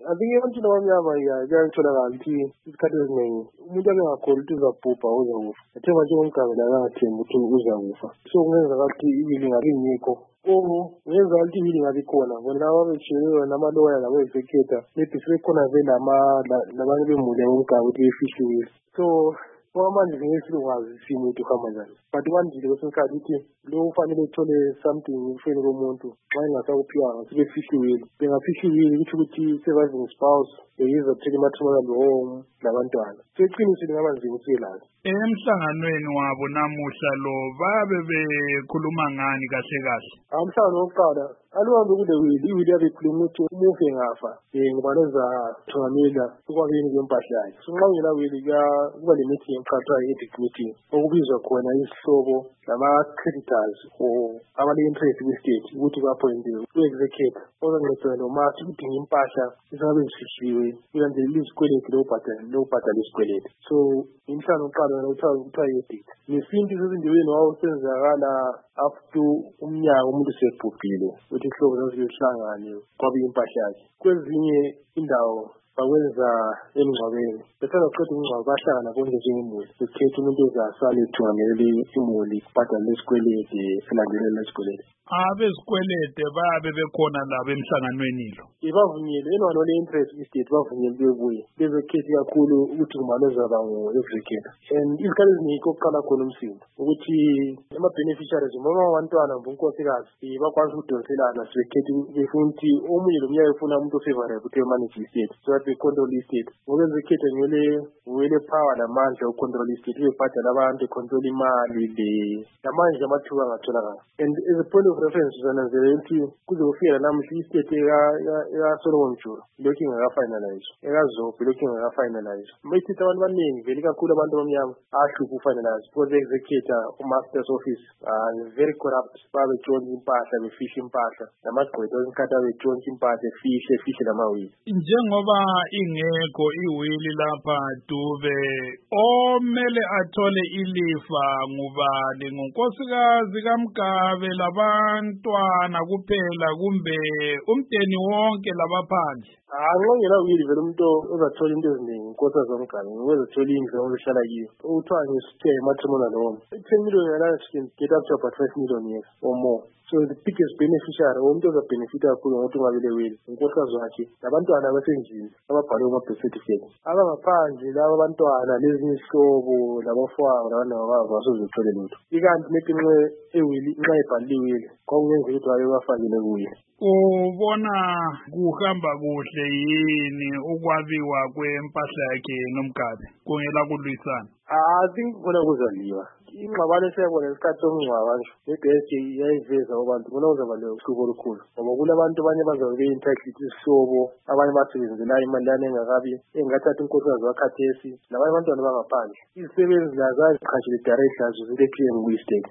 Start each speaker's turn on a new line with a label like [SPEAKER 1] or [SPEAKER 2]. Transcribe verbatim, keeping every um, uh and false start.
[SPEAKER 1] I think ebantwini abamnyama kuyangitholakala ukuthi isikhathi esiningi umuntu abengakholwa ukuthi uzabhubha uzakufa. Athemba nje ngomgabela akathembi ukuthi uzakufa. So kungenzeka ukuthi ibili ngabe ingekho. Oh, ngenza ukuthi ibili ngabe khona. Bona laba betshiwe namaloya labo executor. Maybe sebekhona vele nama labanye bemule ngomgaba ukuthi befihliwe. So manje ngesilungazi isimo ukuthi uhamba njani. But kwandile kwesinye isikhathi ukuthi lo ufanele ethole something ufeni komuntu xa engasakuphiwanga sebefihliwile. Bengafihliwile ukuthi ukuthi surviving spouse beyiza kuthola matrimonial home labantwana. So iqinisile ngaba nzima ukuyelaza.
[SPEAKER 2] Emhlanganweni wabo namuhla lo babe bekhuluma ngani kahle kahle.
[SPEAKER 1] Amhlangano wokuqala aluhambe kule wili iwili yabekhuluma ukuthi umufi engafa eh ngoba lenza thungamela ukwabeni kwempahla yakhe. So nxa ungela wili kuba le meeting eqhathwa i-ethics meeting okubizwa khona isihlobo lama-creditors or abale-interest kwi-state ukuthi baphointiwe ku-executor ozancedela nomasi ukudinga impahla ezingabe zifihliwe kulandelela izikweleti lobhadala isikweleti. So imhlangano oqala kuthiwa i-ethics nesintu sezindiweni wawusenzakala after umnyaka umuntu sebhubhile ukuthi ihlobo zazihlangane kwabe impahla yakhe. Kwezinye indawo bakwenza emngcwabeni bethanda ukuqeda umngcwabo bahlangana bonke njengemuli bekhetha umuntu ozasala ethungamelele imuli kubhadala lesikweleti silandelela lesikweleti.
[SPEAKER 2] Abezikwelete babe bekhona labo emhlanganweni lo.
[SPEAKER 1] Ibavunyelwe enona le-interest kwi-state bavunyelwe bebuye bezekhethi kakhulu ukuthi kumele uzaba ngu-executor. And izikhathi eziningi okokuqala khona umsindo ukuthi ama-beneficiaries noma abantwana mbunkosikazi bakwazi ukudonselana sebekhethi befuna ukuthi omunye lo mnyaka efuna umuntu ofavorable ukuthi emanage i-state so that be-control i-state. Ngoba ezekhethi ngele power namandla ucontrol i-state bebhadala abantu econtrol imali le namanje amathuba angatholakala. And as a point of reference uzananzelela ukuthi kuze kufika namuhla i-state eka-Solomon Jura lokhu ingaka-finalize eka-Zobho lokhu ingaka-finalize. Mayithithi abantu abaningi vele kakhulu abantu abamnyama ahlupha ufinalize because the-executor u-master's office uh, very corrupt babetshontsha impahla befihla impahla namagqwetha isikhathi abetshontsha impahla efihle efihle namawili.
[SPEAKER 2] Njengoba ingekho iwili lapha Dube omele athole ilifa ngubani ngunkosikazi kaMgabe labantwana kuphela kumbe umdeni wonke labaphandle?
[SPEAKER 1] Angongela wili vele umuntu ozathola into eziningi inkosi zomgane ngozathola indlu ohlala kiyo uthiwa ngesithe matrimonial home ten million yala get up to about five million years or more. So the biggest beneficiary umuntu ozabenefita kakhulu ngokuthi ungabele wili inkosi wakhe labantwana abasendlini ababhalwe ama-birth certificate abangaphandle laba abantwana lezinye isihlobo labafowabo labana babo basozothola lutho. Ikanti maybe nxa ewili nxa ebhaliwe kwakungenzeka ukuthi wabe bafakile kuye.
[SPEAKER 2] Ubona kuhamba kuhle yini ukwabiwa kwempahla yakhe noMgabe kungela kulwisana?
[SPEAKER 1] I think khona kuzaliwa ingxabano esiyabona isikhathi somngcwabo nje nebhesi yayiveza abantu bona uzaba lohlupho olukhulu ngoba kulabantu abanye bazabe be-entitled isihlobo abanye basebenzela imali lana engakabi engathatha inkosikazi wakhathesi nabanye abantwana bangaphandle izisebenzi lazo aziqhatshile direct lazo zile-claim kwi-state.